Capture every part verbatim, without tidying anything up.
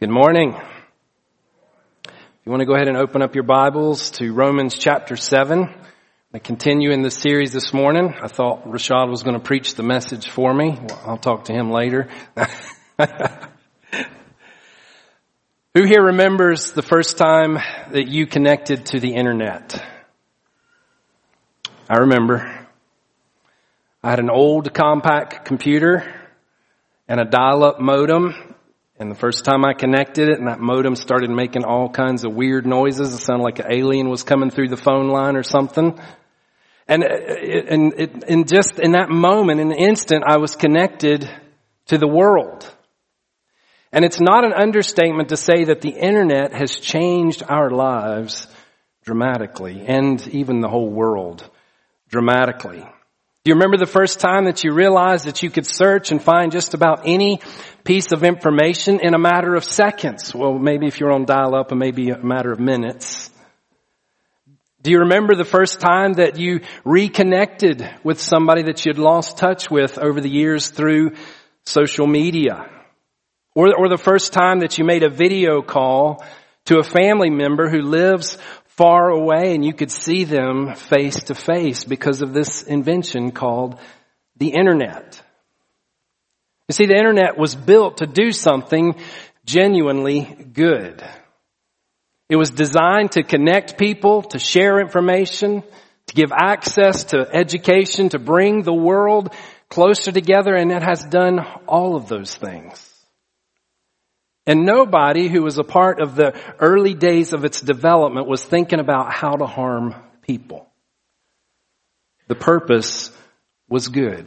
Good morning. If you want to go ahead and open up your Bibles to Romans chapter seven. I continue in the series this morning. I thought Rashad was going to preach the message for me. Well, I'll talk to him later. Who here remembers the first time that you connected to the internet? I remember. I had an old compact computer and a dial-up modem. And the first time I connected it and that modem started making all kinds of weird noises. It sounded like an alien was coming through the phone line or something. And, and, and, and just in that moment, in an instant, I was connected to the world. And it's not an understatement to say that the internet has changed our lives dramatically, and even the whole world dramatically. Do you remember the first time that you realized that you could search and find just about any piece of information in a matter of seconds? Well, maybe if you're on dial-up, it may be a matter of minutes. Do you remember the first time that you reconnected with somebody that you'd lost touch with over the years through social media? Or, or the first time that you made a video call to a family member who lives far away and you could see them face to face because of this invention called the internet. You see, the internet was built to do something genuinely good. It was designed to connect people, to share information, to give access to education, to bring the world closer together, and it has done all of those things. And nobody who was a part of the early days of its development was thinking about how to harm people. The purpose was good.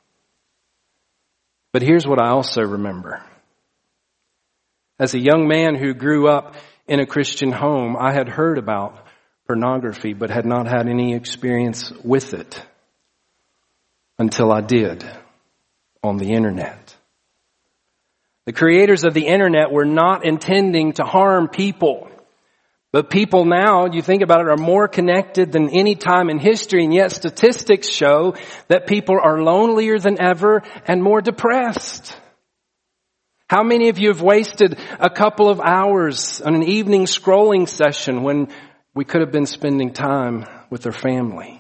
But here's what I also remember. As a young man who grew up in a Christian home, I had heard about pornography but had not had any experience with it until I did on the internet. The creators of the internet were not intending to harm people. But people now, you think about it, are more connected than any time in history, and yet statistics show that people are lonelier than ever and more depressed. How many of you have wasted a couple of hours on an evening scrolling session when we could have been spending time with our family?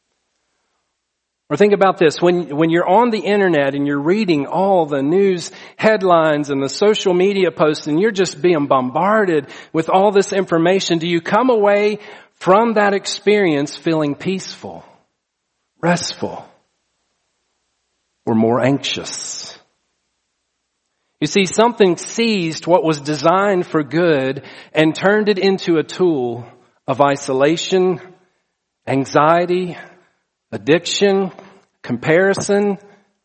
Or think about this, when, when you're on the internet and you're reading all the news headlines and the social media posts and you're just being bombarded with all this information, do you come away from that experience feeling peaceful, restful, or more anxious? You see, something seized what was designed for good and turned it into a tool of isolation, anxiety, addiction, comparison,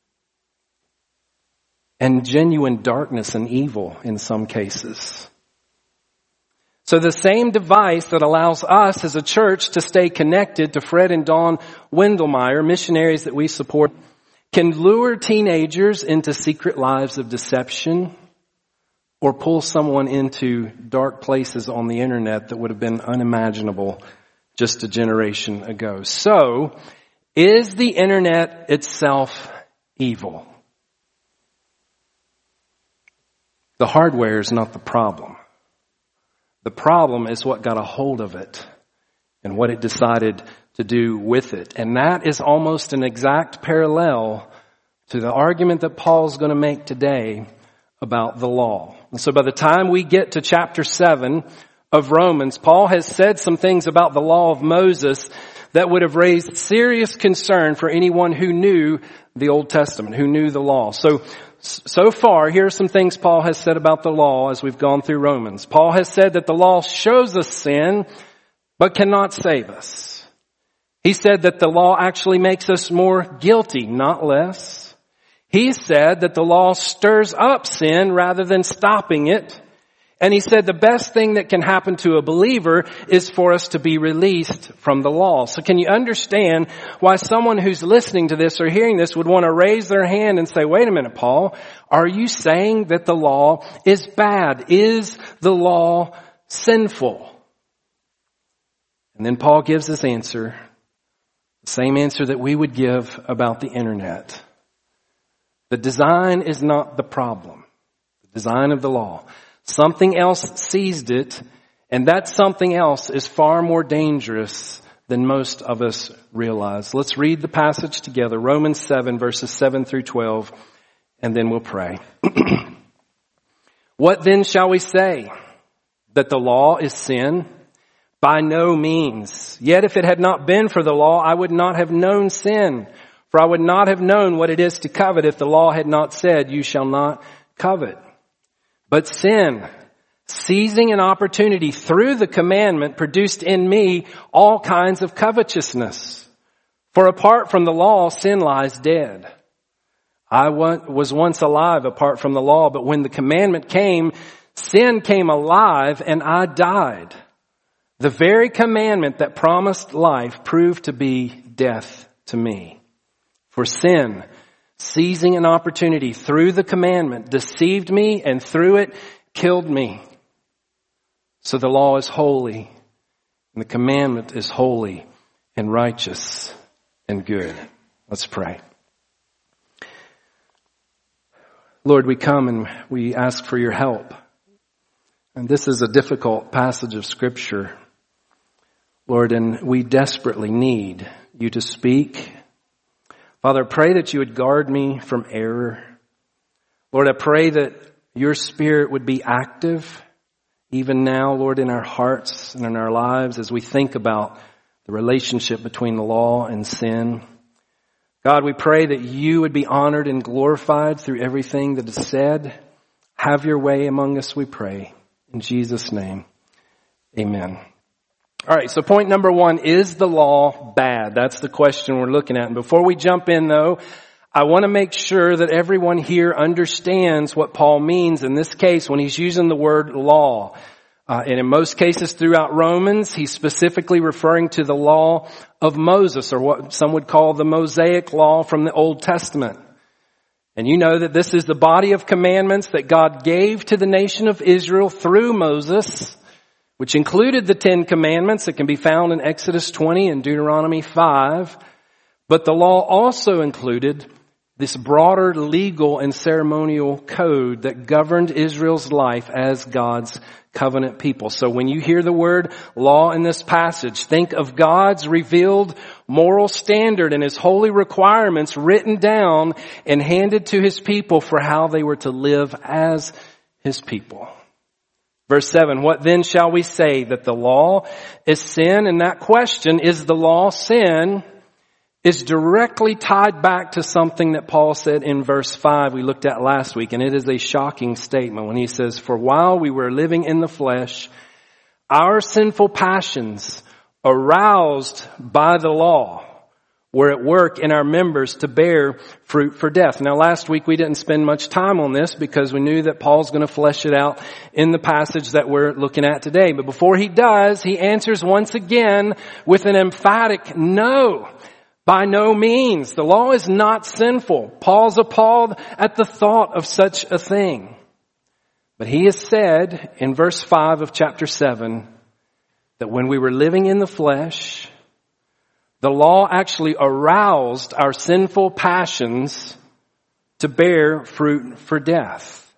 and genuine darkness and evil in some cases. So the same device that allows us as a church to stay connected to Fred and Dawn Wendelmeyer, missionaries that we support, can lure teenagers into secret lives of deception or pull someone into dark places on the internet that would have been unimaginable just a generation ago. So, is the internet itself evil? The hardware is not the problem. The problem is what got a hold of it and what it decided to do with it. And that is almost an exact parallel to the argument that Paul's going to make today about the law. And so by the time we get to chapter seven of Romans, Paul has said some things about the law of Moses that would have raised serious concern for anyone who knew the Old Testament, who knew the law. So, so far, here are some things Paul has said about the law as we've gone through Romans. Paul has said that the law shows us sin, but cannot save us. He said that the law actually makes us more guilty, not less. He said that the law stirs up sin rather than stopping it. And he said the best thing that can happen to a believer is for us to be released from the law. So can you understand why someone who's listening to this or hearing this would want to raise their hand and say, wait a minute, Paul, are you saying that the law is bad? Is the law sinful? And then Paul gives this answer, the same answer that we would give about the internet. The design is not the problem. The design of the law. Something else seized it, and that something else is far more dangerous than most of us realize. Let's read the passage together, Romans seven, verses seven through twelve, and then we'll pray. What then shall we say? That the law is sin? By no means. Yet if it had not been for the law, I would not have known sin. For I would not have known what it is to covet if the law had not said, you shall not covet. But sin, seizing an opportunity through the commandment, produced in me all kinds of covetousness. For apart from the law, sin lies dead. I was once alive apart from the law, but when the commandment came, sin came alive and I died. The very commandment that promised life proved to be death to me. For sin, seizing an opportunity through the commandment, deceived me and through it killed me. So the law is holy and the commandment is holy and righteous and good. Let's pray. Lord, we come and we ask for your help. And this is a difficult passage of Scripture, Lord, and we desperately need you to speak. Father, I pray that you would guard me from error. Lord, I pray that your Spirit would be active even now, Lord, in our hearts and in our lives as we think about the relationship between the law and sin. God, we pray that you would be honored and glorified through everything that is said. Have your way among us, we pray. In Jesus' name, amen. All right, so point number one, is the law bad? That's the question we're looking at. And before we jump in, though, I want to make sure that everyone here understands what Paul means in this case when he's using the word law. Uh, and in most cases throughout Romans, he's specifically referring to the law of Moses, or what some would call the Mosaic law from the Old Testament. And you know that this is the body of commandments that God gave to the nation of Israel through Moses, which included the Ten Commandments that can be found in Exodus twenty and Deuteronomy five. But the law also included this broader legal and ceremonial code that governed Israel's life as God's covenant people. So when you hear the word law in this passage, think of God's revealed moral standard and his holy requirements written down and handed to his people for how they were to live as his people. Verse seven, what then shall we say? That the law is sin? And that question, is the law sin, is directly tied back to something that Paul said in verse five we looked at last week. And it is a shocking statement when he says, for while we were living in the flesh, our sinful passions aroused by the law were at work in our members to bear fruit for death. Now last week we didn't spend much time on this because we knew that Paul's going to flesh it out in the passage that we're looking at today. But before he does, he answers once again with an emphatic no. By no means. The law is not sinful. Paul's appalled at the thought of such a thing. But he has said in verse five of chapter seven that when we were living in the flesh, the law actually aroused our sinful passions to bear fruit for death.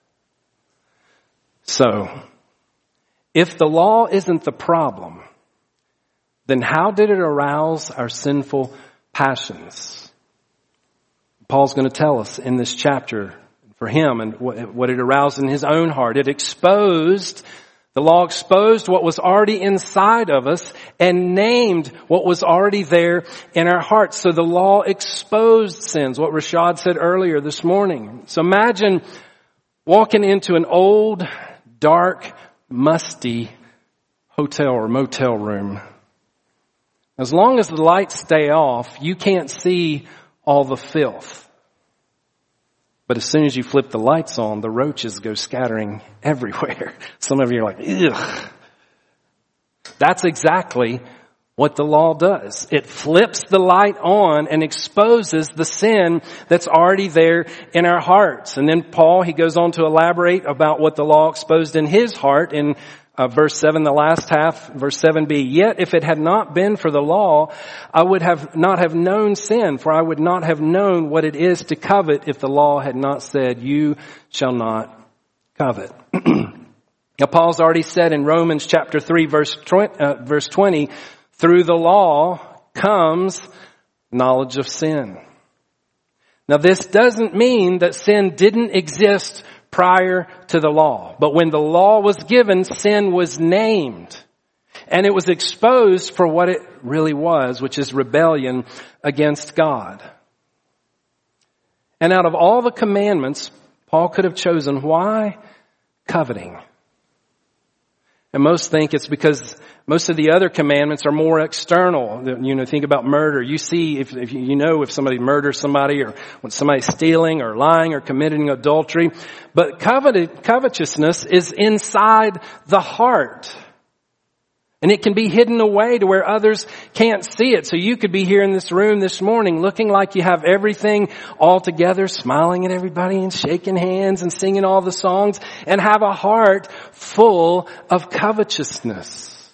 So, if the law isn't the problem, then how did it arouse our sinful passions? Paul's going to tell us in this chapter for him and what it aroused in his own heart. It exposed, the law exposed what was already inside of us and named what was already there in our hearts. So the law exposed sins, what Rashad said earlier this morning. So imagine walking into an old, dark, musty hotel or motel room. As long as the lights stay off, you can't see all the filth. But as soon as you flip the lights on, the roaches go scattering everywhere. Some of you are like, ugh. That's exactly what the law does. It flips the light on and exposes the sin that's already there in our hearts. And then Paul, he goes on to elaborate about what the law exposed in his heart in Uh, verse seven, the last half, verse seven b, yet if it had not been for the law, I would have not have known sin, for I would not have known what it is to covet if the law had not said, you shall not covet. Now, Paul's already said in Romans chapter three, verse twenty, through the law comes knowledge of sin. Now, this doesn't mean that sin didn't exist prior to the law. But when the law was given, sin was named. And it was exposed for what it really was, which is rebellion against God. And out of all the commandments, Paul could have chosen, why? Coveting. And most think it's because most of the other commandments are more external. You know, think about murder. You see, if, if you know if somebody murders somebody, or when somebody's stealing or lying or committing adultery. But covet, covetousness is inside the heart. And it can be hidden away to where others can't see it. So you could be here in this room this morning looking like you have everything all together, smiling at everybody and shaking hands and singing all the songs, and have a heart full of covetousness.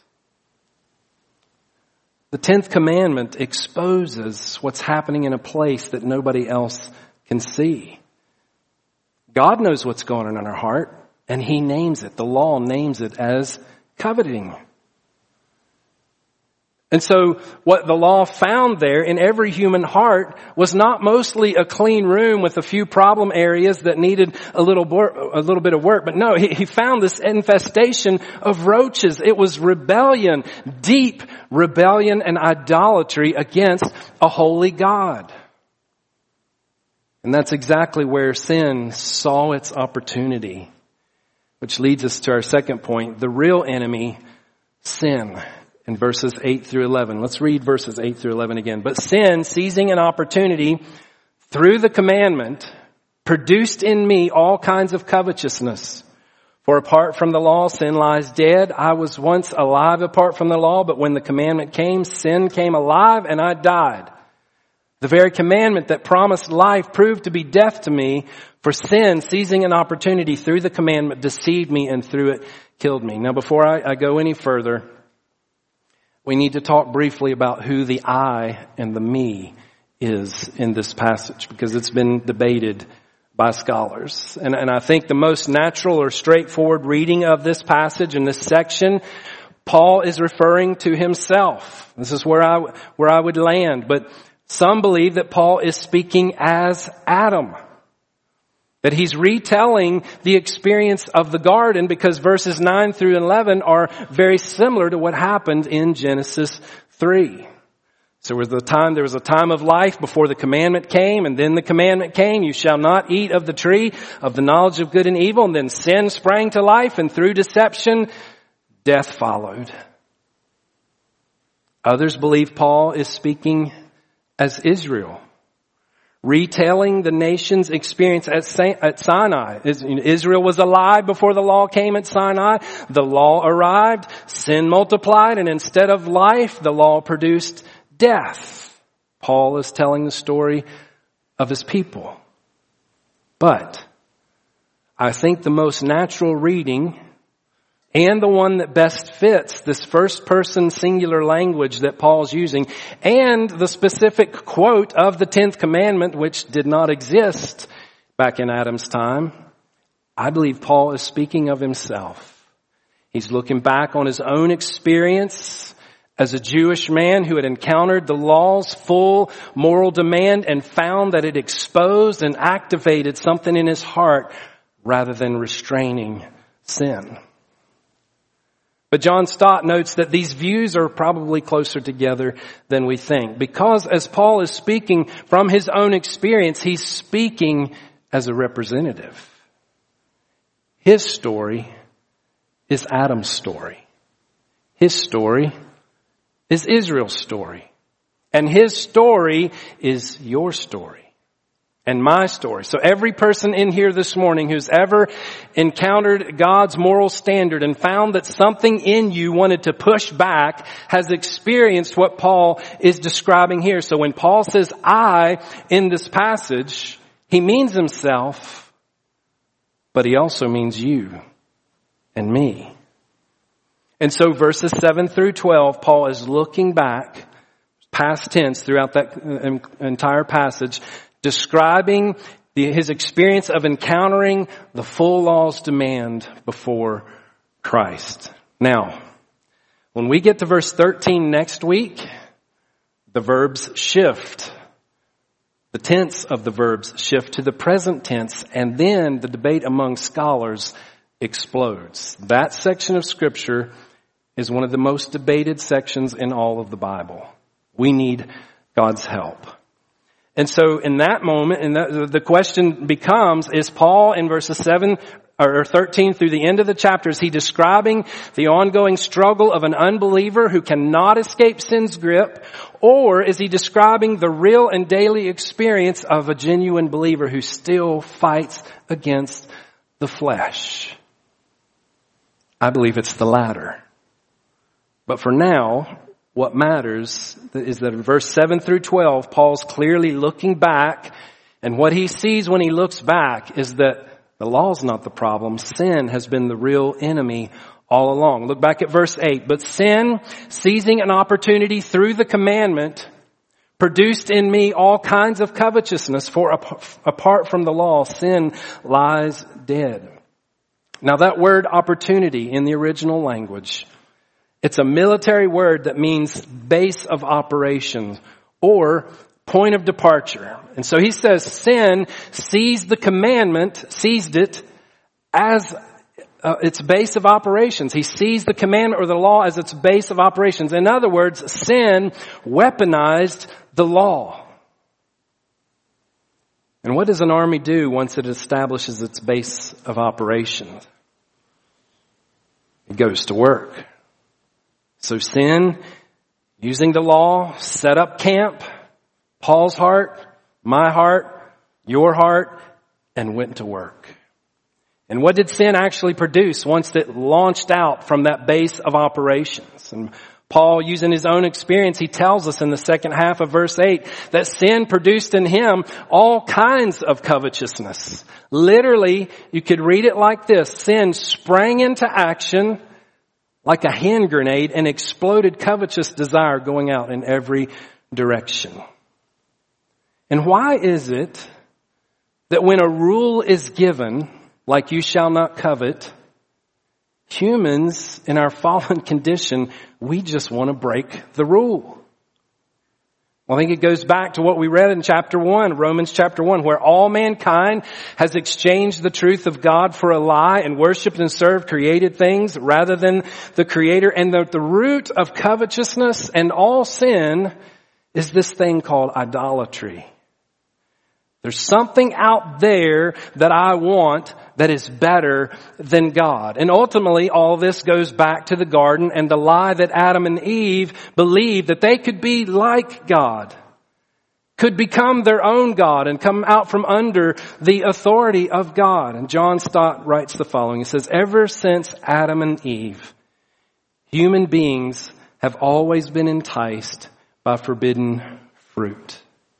The tenth commandment exposes what's happening in a place that nobody else can see. God knows what's going on in our heart, and He names it. The law names it as coveting. And so what the law found there in every human heart was not mostly a clean room with a few problem areas that needed a little a little bit of work. But no, he, he found this infestation of roaches. It was rebellion, deep rebellion and idolatry against a holy God. And that's exactly where sin saw its opportunity, which leads us to our second point, the real enemy, sin. In verses eight through eleven. Let's read verses eight through eleven again. But sin, seizing an opportunity through the commandment, produced in me all kinds of covetousness. For apart from the law, sin lies dead. I was once alive apart from the law, but when the commandment came, sin came alive and I died. The very commandment that promised life proved to be death to me, for sin, seizing an opportunity through the commandment, deceived me and through it killed me. Now before I, I go any further, we need to talk briefly about who the I and the me is in this passage, because it's been debated by scholars. And, and I think the most natural or straightforward reading of this passage in this section, Paul is referring to himself. This is where I, where I would land. But some believe that Paul is speaking as Adam. That he's retelling the experience of the garden, because verses nine through eleven are very similar to what happened in Genesis three. So there was a time, there was a time of life before the commandment came, and then the commandment came, you shall not eat of the tree of the knowledge of good and evil, and then sin sprang to life, and through deception, death followed. Others believe Paul is speaking as Israel, retelling the nation's experience at Sinai. Israel was alive before the law came at Sinai. The law arrived, sin multiplied, and instead of life, the law produced death. Paul is telling the story of his people. But I think the most natural reading, and the one that best fits this first person singular language that Paul's using, and the specific quote of the tenth commandment, which did not exist back in Adam's time, I believe Paul is speaking of himself. He's looking back on his own experience as a Jewish man who had encountered the law's full moral demand and found that it exposed and activated something in his heart rather than restraining sin. But John Stott notes that these views are probably closer together than we think, because as Paul is speaking from his own experience, he's speaking as a representative. His story is Adam's story. His story is Israel's story. And his story is your story. And my story. So every person in here this morning who's ever encountered God's moral standard and found that something in you wanted to push back has experienced what Paul is describing here. So when Paul says I in this passage, he means himself, but he also means you and me. And so verses seven through twelve, Paul is looking back, past tense throughout that entire passage, describing the, his experience of encountering the full law's demand before Christ. Now, when we get to verse thirteen next week, the verbs shift. The tense of the verbs shift to the present tense, and then the debate among scholars explodes. That section of Scripture is one of the most debated sections in all of the Bible. We need God's help. And so in that moment, and the, the question becomes, is Paul in verses seven or thirteen through the end of the chapter, is he describing the ongoing struggle of an unbeliever who cannot escape sin's grip? Or is he describing the real and daily experience of a genuine believer who still fights against the flesh? I believe it's the latter. But for now, what matters is that in verse seven through twelve, Paul's clearly looking back, and what he sees when he looks back is that the law's not the problem. Sin has been the real enemy all along. Look back at verse eight. But sin, seizing an opportunity through the commandment, produced in me all kinds of covetousness, for apart from the law, sin lies dead. Now that word opportunity in the original language, it's a military word that means base of operations or point of departure. And so he says sin seized the commandment, seized it as uh, its base of operations. He seized the commandment or the law as its base of operations. In other words, sin weaponized the law. And what does an army do once it establishes its base of operations? It goes to work. So sin, using the law, set up camp, Paul's heart, my heart, your heart, and went to work. And what did sin actually produce once it launched out from that base of operations? And Paul, using his own experience, he tells us in the second half of verse eight that sin produced in him all kinds of covetousness. Literally, you could read it like this: sin sprang into action like a hand grenade and exploded covetous desire going out in every direction. And why is it that when a rule is given, like you shall not covet, humans in our fallen condition, we just want to break the rule? Well, I think it goes back to what we read in chapter one, Romans chapter one, where all mankind has exchanged the truth of God for a lie and worshiped and served created things rather than the Creator. And the, the root of covetousness and all sin is this thing called idolatry. There's something out there that I want that is better than God. And ultimately, all this goes back to the garden and the lie that Adam and Eve believed that they could be like God, could become their own God and come out from under the authority of God. And John Stott writes the following. He says, ever since Adam and Eve, human beings have always been enticed by forbidden fruit.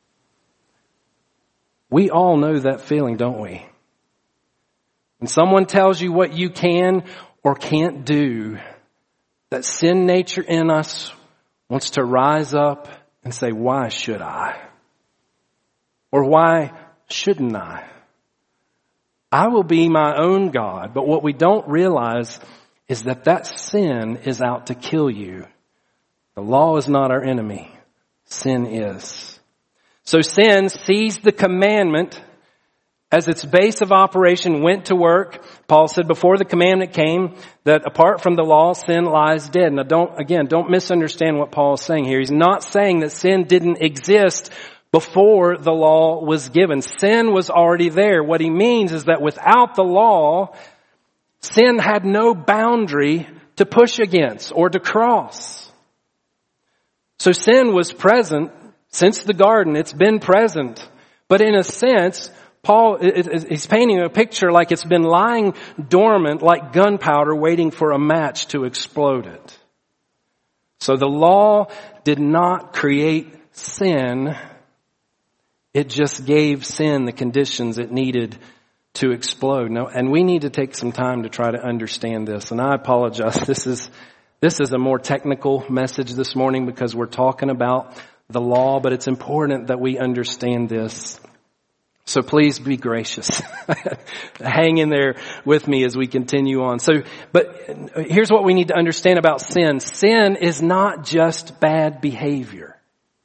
We all know that feeling, don't we? When someone tells you what you can or can't do, that sin nature in us wants to rise up and say, why should I? Or why shouldn't I? I will be my own God. But what we don't realize is that that sin is out to kill you. The law is not our enemy. Sin is. So sin seized the commandment as its base of operation, went to work. Paul said before the commandment came that apart from the law, sin lies dead. Now don't, again, don't misunderstand what Paul is saying here. He's not saying that sin didn't exist before the law was given. Sin was already there. What he means is that without the law, sin had no boundary to push against or to cross. So sin was present since the garden. It's been present. But in a sense, Paul is painting a picture like it's been lying dormant like gunpowder waiting for a match to explode it. So the law did not create sin. It just gave sin the conditions it needed to explode. Now, and we need to take some time to try to understand this. And I apologize. This is, this is a more technical message this morning because we're talking about the law, but it's important that we understand this. So please be gracious. Hang in there with me as we continue on. So, but here's what we need to understand about sin. Sin is not just bad behavior.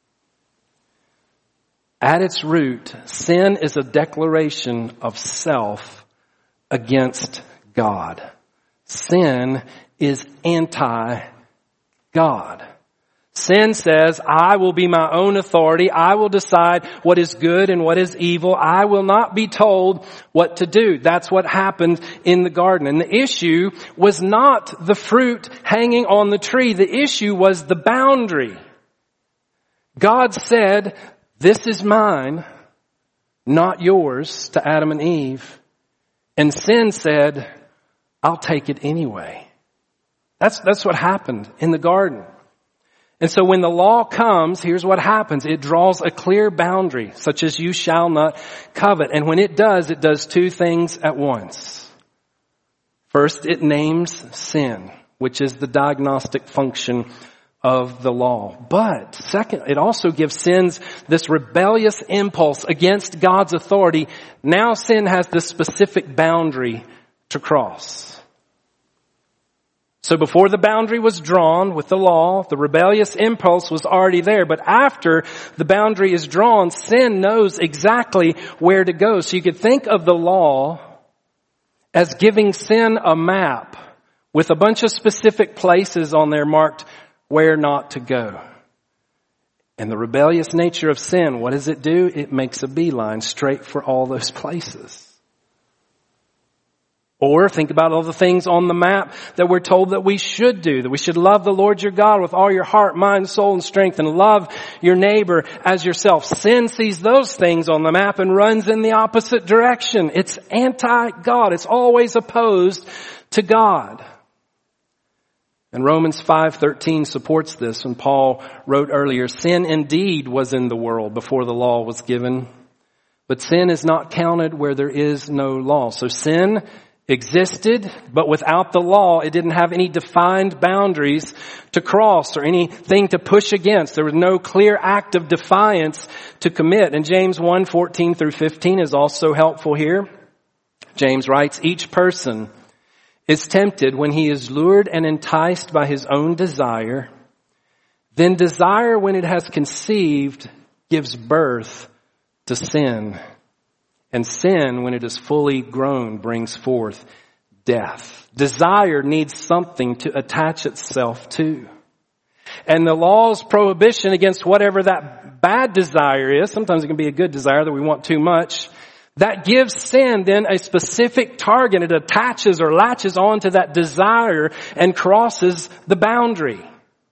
At its root, sin is a declaration of self against God. Sin is anti-God. Sin says, I will be my own authority. I will decide what is good and what is evil. I will not be told what to do. That's what happened in the garden. And the issue was not the fruit hanging on the tree. The issue was the boundary. God said, this is mine, not yours, to Adam and Eve. And sin said, I'll take it anyway. That's, that's what happened in the garden. And so when the law comes, here's what happens. It draws a clear boundary, such as you shall not covet. And when it does, it does two things at once. First, it names sin, which is the diagnostic function of the law. But second, it also gives sins this rebellious impulse against God's authority. Now sin has this specific boundary to cross. So before the boundary was drawn with the law, the rebellious impulse was already there. But after the boundary is drawn, sin knows exactly where to go. So you could think of the law as giving sin a map with a bunch of specific places on there marked where not to go. And the rebellious nature of sin, what does it do? It makes a beeline straight for all those places. Or think about all the things on the map that we're told that we should do. That we should love the Lord your God with all your heart, mind, soul, and strength, and love your neighbor as yourself. Sin sees those things on the map and runs in the opposite direction. It's anti-God. It's always opposed to God. And Romans five thirteen supports this when Paul wrote earlier, sin indeed was in the world before the law was given, but sin is not counted where there is no law. So sin existed, but without the law, it didn't have any defined boundaries to cross or anything to push against. There was no clear act of defiance to commit. And James one fourteen through fifteen is also helpful here. James writes, each person is tempted when he is lured and enticed by his own desire. Then desire, when it has conceived, gives birth to sin. And sin, when it is fully grown, brings forth death. Desire needs something to attach itself to. And the law's prohibition against whatever that bad desire is, sometimes it can be a good desire that we want too much, that gives sin then a specific target. It attaches or latches onto that desire and crosses the boundary.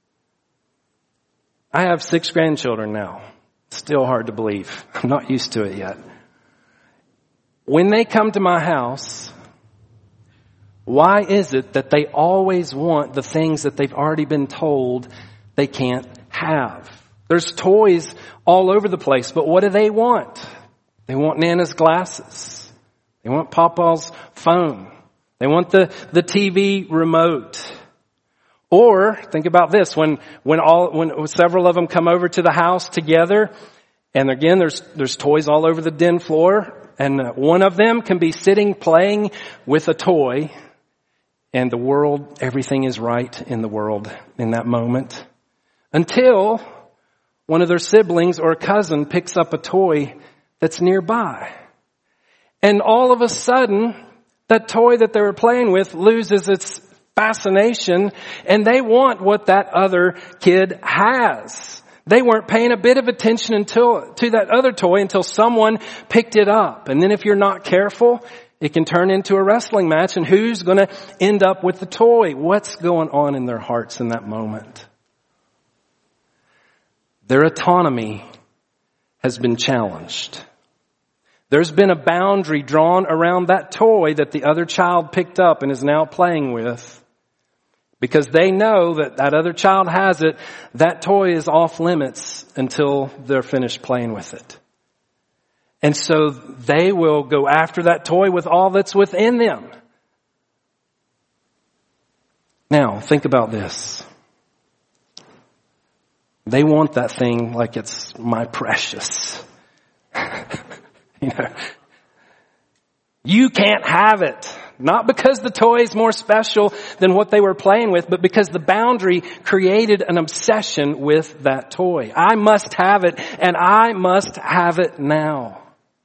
I have six grandchildren now. Still hard to believe. I'm not used to it yet. When they come to my house, why is it that they always want the things that they've already been told they can't have? There's toys all over the place, but what do they want? They want Nana's glasses. They want Papa's phone. They want the, the T V remote. Or think about this, when, when all, when several of them come over to the house together, and again, there's, there's toys all over the den floor, and one of them can be sitting playing with a toy, and the world, everything is right in the world in that moment. Until one of their siblings or a cousin picks up a toy that's nearby. And all of a sudden, that toy that they were playing with loses its fascination, and they want what that other kid has. They weren't paying a bit of attention until to that other toy until someone picked it up. And then if you're not careful, it can turn into a wrestling match, and who's going to end up with the toy? What's going on in their hearts in that moment? Their autonomy has been challenged. There's been a boundary drawn around that toy that the other child picked up and is now playing with. Because they know that that other child has it, that toy is off limits until they're finished playing with it. And so they will go after that toy with all that's within them. Now, think about this. They want that thing like it's my precious. You know, you can't have it. Not because the toy is more special than what they were playing with, but because the boundary created an obsession with that toy. I must have it, and I must have it now.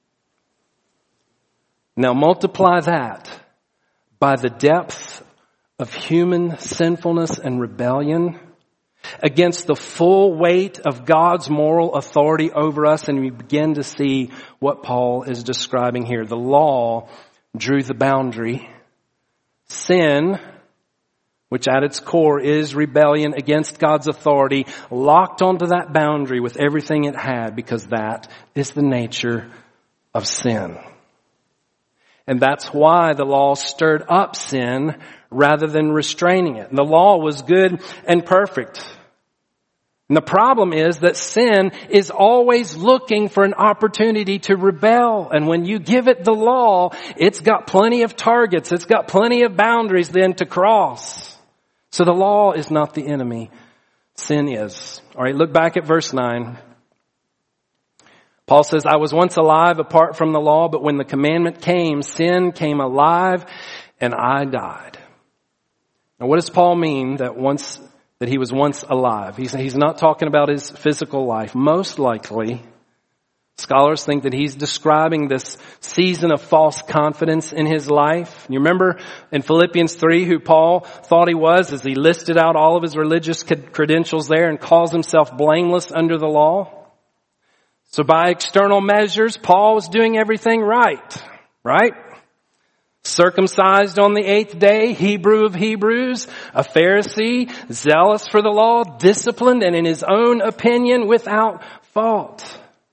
Now multiply that by the depth of human sinfulness and rebellion against the full weight of God's moral authority over us, and we begin to see what Paul is describing here. The law drew the boundary. Sin, which at its core is rebellion against God's authority, locked onto that boundary with everything it had, because that is the nature of sin. And that's why the law stirred up sin rather than restraining it. And the law was good and perfect. And the problem is that sin is always looking for an opportunity to rebel. And when you give it the law, it's got plenty of targets. It's got plenty of boundaries then to cross. So the law is not the enemy. Sin is. All right, look back at verse nine. Paul says, I was once alive apart from the law, but when the commandment came, sin came alive and I died. Now what does Paul mean that once, that he was once alive? He's, he's not talking about his physical life. Most likely, scholars think that he's describing this season of false confidence in his life. You remember in Philippians three who Paul thought he was as he listed out all of his religious credentials there and calls himself blameless under the law? So by external measures, Paul was doing everything right, right? Circumcised on the eighth day, Hebrew of Hebrews, a Pharisee, zealous for the law, disciplined, and in his own opinion without fault.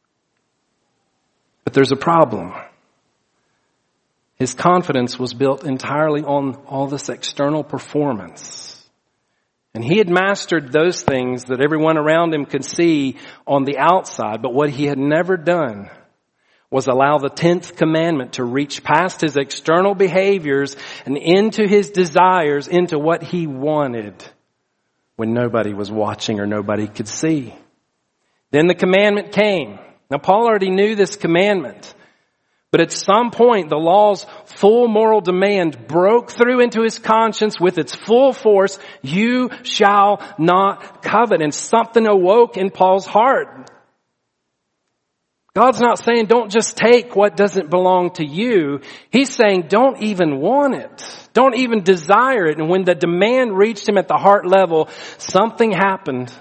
But there's a problem. His confidence was built entirely on all this external performance. And he had mastered those things that everyone around him could see on the outside. But what he had never done was allow the tenth commandment to reach past his external behaviors and into his desires, into what he wanted when nobody was watching or nobody could see. Then the commandment came. Now Paul already knew this commandment. But at some point, the law's full moral demand broke through into his conscience with its full force. You shall not covet. And something awoke in Paul's heart. God's not saying don't just take what doesn't belong to you. He's saying don't even want it. Don't even desire it. And when the demand reached him at the heart level, something happened.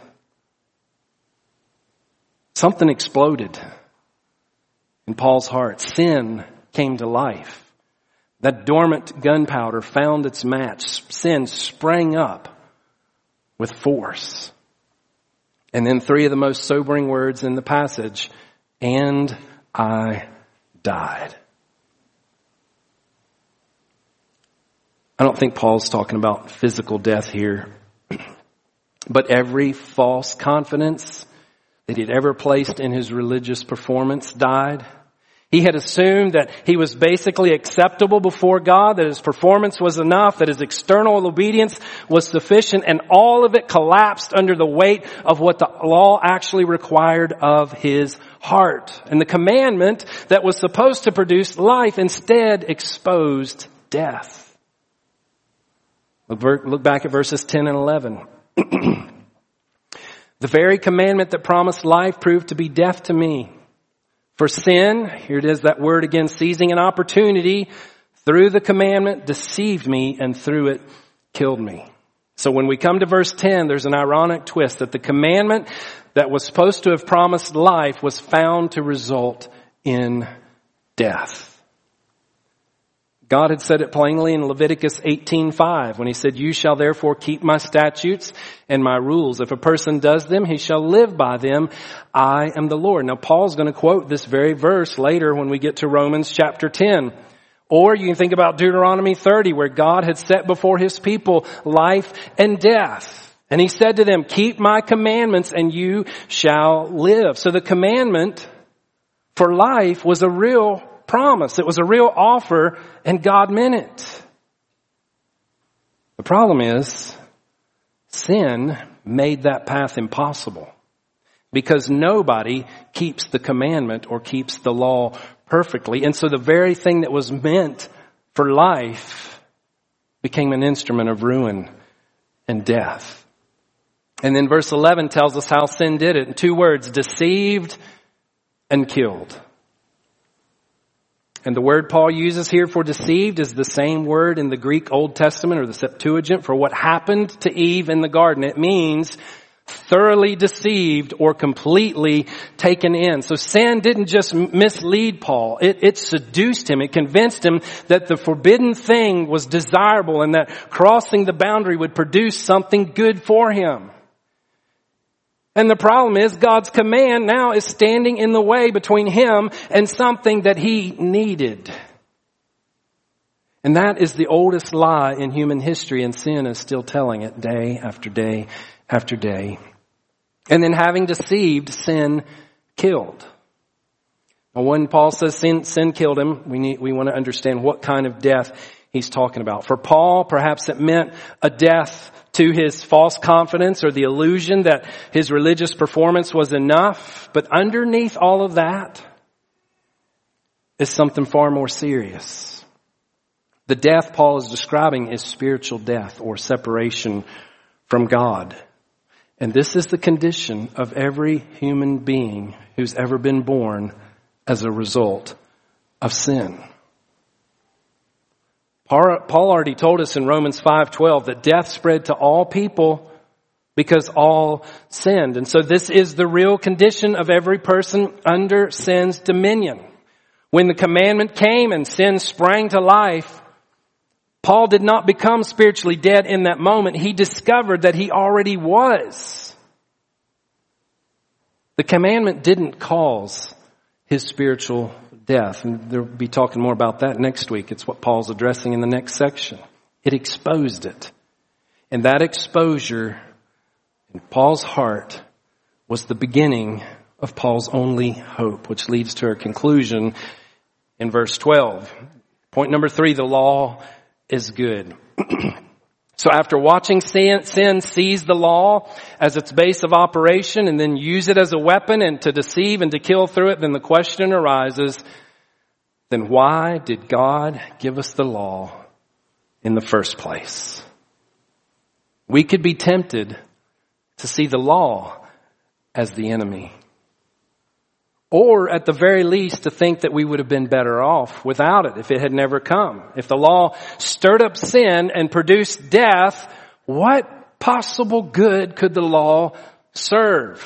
Something exploded in Paul's heart. Sin came to life. That dormant gunpowder found its match. Sin sprang up with force. And then three of the most sobering words in the passage, and I died. I don't think Paul's talking about physical death here. But every false confidence that he'd ever placed in his religious performance died. He had assumed that he was basically acceptable before God, that his performance was enough, that his external obedience was sufficient, and all of it collapsed under the weight of what the law actually required of his heart. And the commandment that was supposed to produce life instead exposed death. Look back at verses ten and eleven. The very commandment that promised life proved to be death to me. For sin, here it is, that word again, seizing an opportunity through the commandment, deceived me, and through it killed me. So when we come to verse ten, there's an ironic twist that the commandment that was supposed to have promised life was found to result in death. God had said it plainly in Leviticus eighteen five when he said, you shall therefore keep my statutes and my rules. If a person does them, he shall live by them. I am the Lord. Now Paul's going to quote this very verse later when we get to Romans chapter ten. Or you can think about Deuteronomy thirty where God had set before his people life and death. And he said to them, keep my commandments and you shall live. So the commandment for life was a real promise. It was a real offer, and God meant it. The problem is, sin made that path impossible. because nobody keeps the commandment or keeps the law perfectly. And so the very thing that was meant for life became an instrument of ruin and death. And then verse eleven tells us how sin did it in two words: deceived and killed. And the word Paul uses here for deceived is the same word in the Greek Old Testament or the Septuagint for what happened to Eve in the garden. It means thoroughly deceived or completely taken in. So sin didn't just mislead Paul. It, it seduced him. It convinced him that the forbidden thing was desirable and that crossing the boundary would produce something good for him. And the problem is God's command now is standing in the way between him and something that he needed. And that is the oldest lie in human history, and sin is still telling it day after day after day. And then having deceived, sin killed. Now when Paul says sin, sin killed him, we need, we want to understand what kind of death he's talking about. For Paul, perhaps it meant a death to his false confidence or the illusion that his religious performance was enough. But underneath all of that is something far more serious. The death Paul is describing is spiritual death or separation from God. And this is the condition of every human being who's ever been born as a result of sin. Paul already told us in Romans five twelve that death spread to all people because all sinned. And so this is the real condition of every person under sin's dominion. When the commandment came and sin sprang to life, Paul did not become spiritually dead in that moment. He discovered that he already was. The commandment didn't cause his spiritual death. And we'll be talking more about that next week. It's what Paul's addressing in the next section. It exposed it. And that exposure in Paul's heart was the beginning of Paul's only hope, which leads to our conclusion in verse twelve. Point number three, the law is good. So after watching sin, sin seize the law as its base of operation and then use it as a weapon and to deceive and to kill through it, then the question arises, then why did God give us the law in the first place? We could be tempted to see the law as the enemy. Or at the very least to think that we would have been better off without it if it had never come. If the law stirred up sin and produced death, what possible good could the law serve?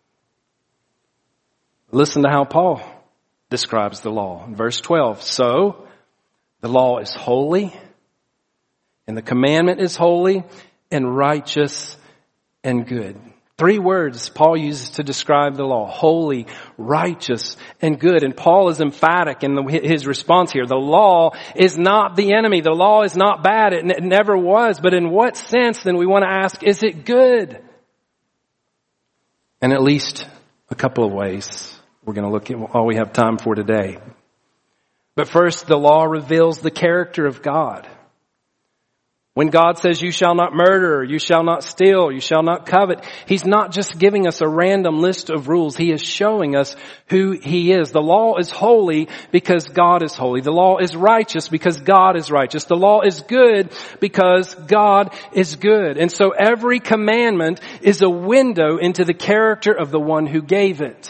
Listen to how Paul describes the law in verse twelve. So, the law is holy, and the commandment is holy, and righteous, and good. Three words Paul uses to describe the law: holy, righteous, and good. And Paul is emphatic in the, his response here. The law is not the enemy. The law is not bad. It, it never was. But in what sense, then, we want to ask, is it good? And at least a couple of ways we're going to look at all we have time for today. But first, the law reveals the character of God. When God says you shall not murder, you shall not steal, you shall not covet, He's not just giving us a random list of rules. He is showing us who He is. The law is holy because God is holy. The law is righteous because God is righteous. The law is good because God is good. And so every commandment is a window into the character of the one who gave it.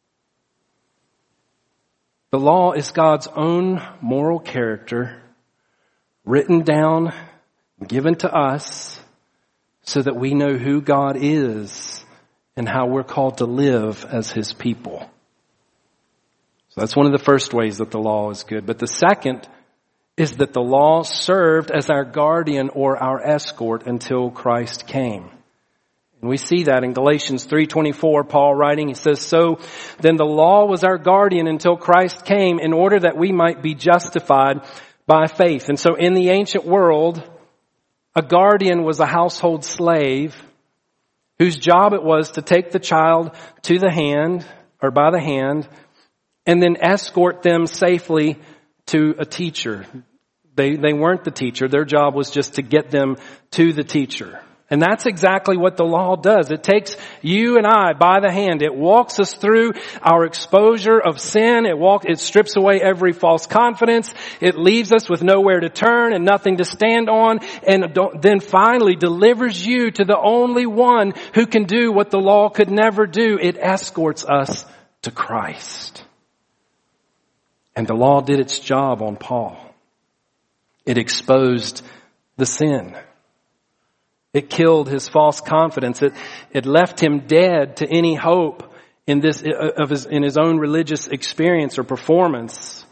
The law is God's own moral character written down, given to us so that we know who God is and how we're called to live as His people. So that's one of the first ways that the law is good. But the second is that the law served as our guardian or our escort until Christ came. And we see that in Galatians three twenty-four, Paul writing, he says, so then the law was our guardian until Christ came in order that we might be justified by faith. And so in the ancient world, a guardian was a household slave whose job it was to take the child to the hand or by the hand and then escort them safely to a teacher. They, they weren't the teacher. Their job was just to get them to the teacher. And that's exactly what the law does. It takes you and I by the hand. It walks us through our exposure of sin. It walk, it strips away every false confidence. It leaves us with nowhere to turn and nothing to stand on. And then finally delivers you to the only one who can do what the law could never do. It escorts us to Christ. And the law did its job on Paul. It exposed the sin. It killed his false confidence. It, it left him dead to any hope in this, of his, in his own religious experience or performance.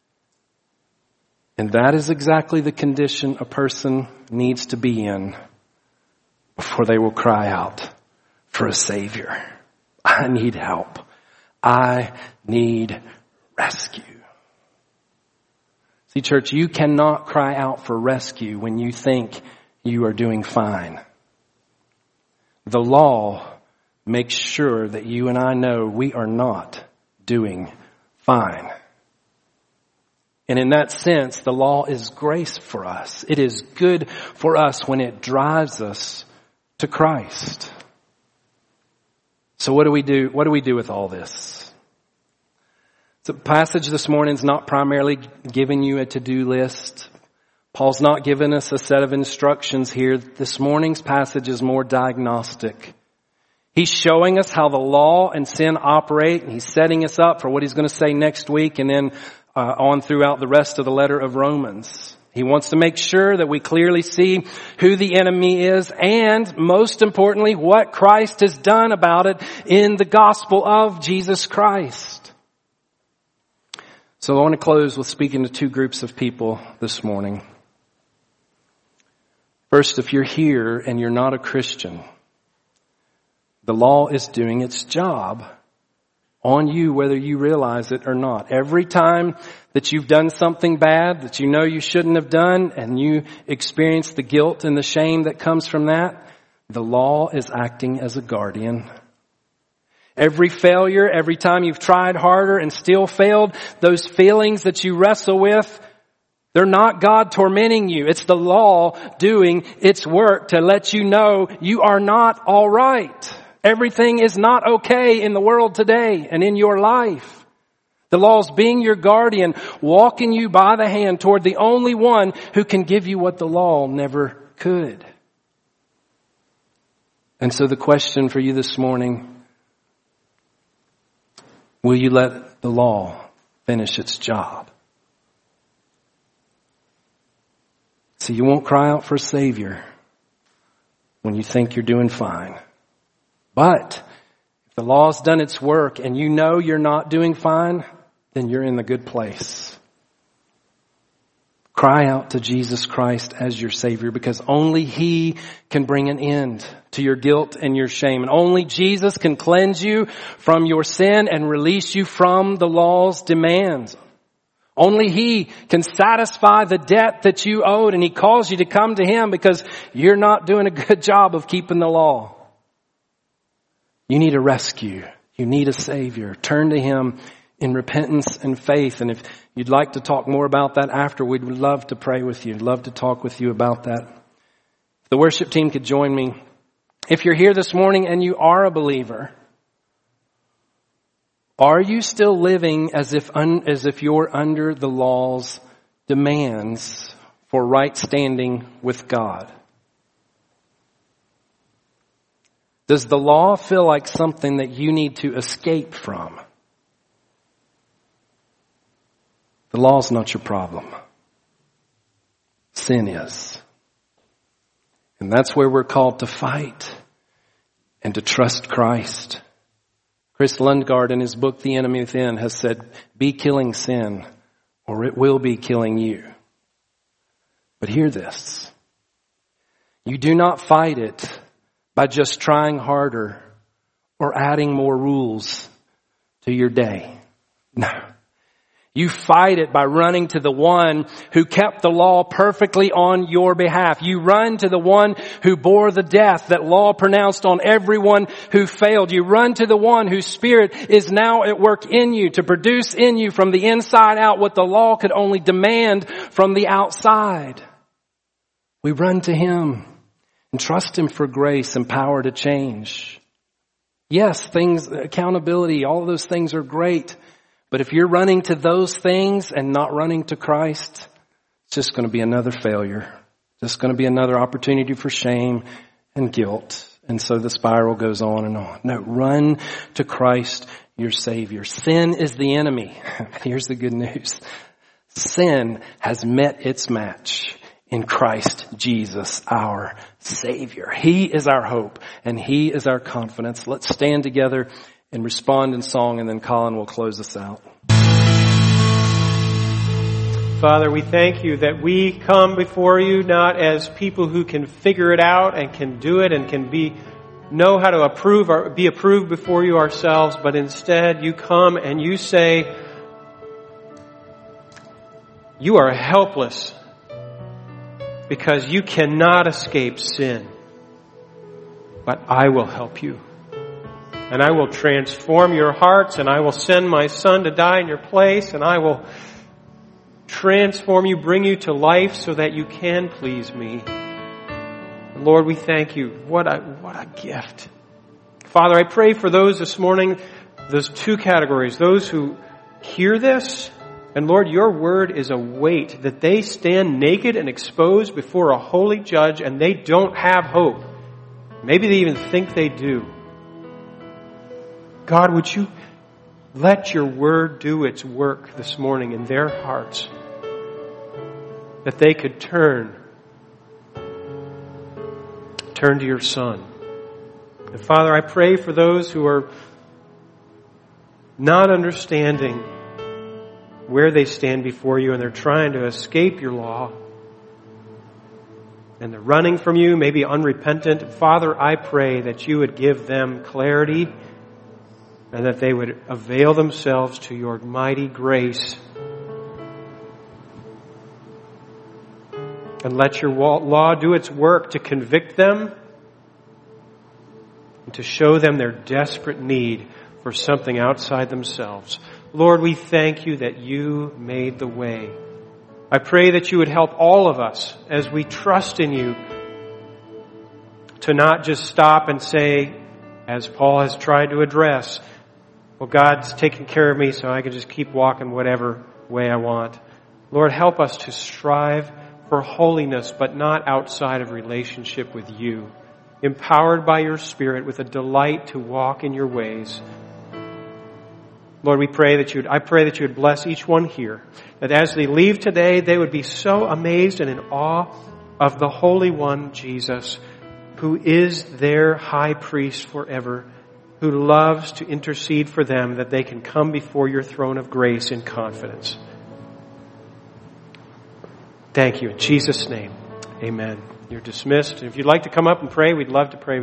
And that is exactly the condition a person needs to be in before they will cry out for a Savior. I need help. I need rescue. See, church, you cannot cry out for rescue when you think you are doing fine. The law makes sure that you and I know we are not doing fine. And in that sense, the law is grace for us. It is good for us when it drives us to Christ. So what do we do? What do we do with all this? The passage this morning is not primarily giving you a to-do list. Paul's not giving us a set of instructions here. This morning's passage is more diagnostic. He's showing us how the law and sin operate, and he's setting us up for what he's going to say next week and then uh, on throughout the rest of the letter of Romans. He wants to make sure that we clearly see who the enemy is and, most importantly, what Christ has done about it in the gospel of Jesus Christ. So I want to close with speaking to two groups of people this morning. First, if you're here and you're not a Christian, the law is doing its job on you whether you realize it or not. Every time that you've done something bad that you know you shouldn't have done and you experience the guilt and the shame that comes from that, the law is acting as a guardian. Every failure, every time you've tried harder and still failed, those feelings that you wrestle with, they're not God tormenting you. It's the law doing its work to let you know you are not all right. Everything is not okay in the world today and in your life. The law's being your guardian, walking you by the hand toward the only one who can give you what the law never could. And so the question for you this morning, will you let the law finish its job? See, you won't cry out for a Savior when you think you're doing fine. But if the law's done its work and you know you're not doing fine, then you're in the good place. Cry out to Jesus Christ as your Savior, because only He can bring an end to your guilt and your shame. And only Jesus can cleanse you from your sin and release you from the law's demands. Only He can satisfy the debt that you owed, and He calls you to come to Him because you're not doing a good job of keeping the law. You need a rescue. You need a Savior. Turn to Him in repentance and faith. And if you'd like to talk more about that after, we'd love to pray with you. I'd love to talk with you about that. If the worship team could join me. If you're here this morning and you are a believer, are you still living as if un, as if you're under the law's demands for right standing with God? Does the law feel like something that you need to escape from? The law's not your problem. Sin is. And that's where we're called to fight and to trust Christ. Chris Lundgaard in his book, The Enemy Within, has said, be killing sin or it will be killing you. But hear this. You do not fight it by just trying harder or adding more rules to your day. No. You fight it by running to the one who kept the law perfectly on your behalf. You run to the one who bore the death that law pronounced on everyone who failed. You run to the one whose Spirit is now at work in you to produce in you from the inside out what the law could only demand from the outside. We run to Him. And trust Him for grace and power to change. Yes, things, accountability, all of those things are great. But if you're running to those things and not running to Christ, it's just going to be another failure. Just going to be another opportunity for shame and guilt. And so the spiral goes on and on. No, run to Christ, your Savior. Sin is the enemy. Here's the good news. Sin has met its match in Christ Jesus, our Savior. He is our hope and He is our confidence. Let's stand together and respond in song, and then Colin will close us out. Father, we thank you that we come before you not as people who can figure it out and can do it and can be know how to approve or be approved before you ourselves, but instead you come and you say, you are helpless because you cannot escape sin, but I will help you. And I will transform your hearts, and I will send my Son to die in your place, and I will transform you, bring you to life so that you can please me. Lord, we thank you. What a, what a gift. Father, I pray for those this morning, those two categories, those who hear this, and Lord, your word is a weight that they stand naked and exposed before a holy judge and they don't have hope. Maybe they even think they do. God, would you let your word do its work this morning in their hearts, that they could turn, turn to your Son. And Father, I pray for those who are not understanding where they stand before you and they're trying to escape your law and they're running from you, maybe unrepentant. Father, I pray that you would give them clarity and that they would avail themselves to your mighty grace. And let your law do its work to convict them and to show them their desperate need for something outside themselves. Lord, we thank you that you made the way. I pray that you would help all of us as we trust in you to not just stop and say, as Paul has tried to address, well, God's taking care of me so I can just keep walking whatever way I want. Lord, help us to strive for holiness, but not outside of relationship with you. Empowered by your Spirit with a delight to walk in your ways. Lord, we pray that you would, I pray that you would bless each one here. That as they leave today, they would be so amazed and in awe of the Holy One, Jesus, who is their high priest forever, who loves to intercede for them that they can come before your throne of grace in confidence. Thank you. In Jesus' name, amen. You're dismissed. If you'd like to come up and pray, we'd love to pray with you.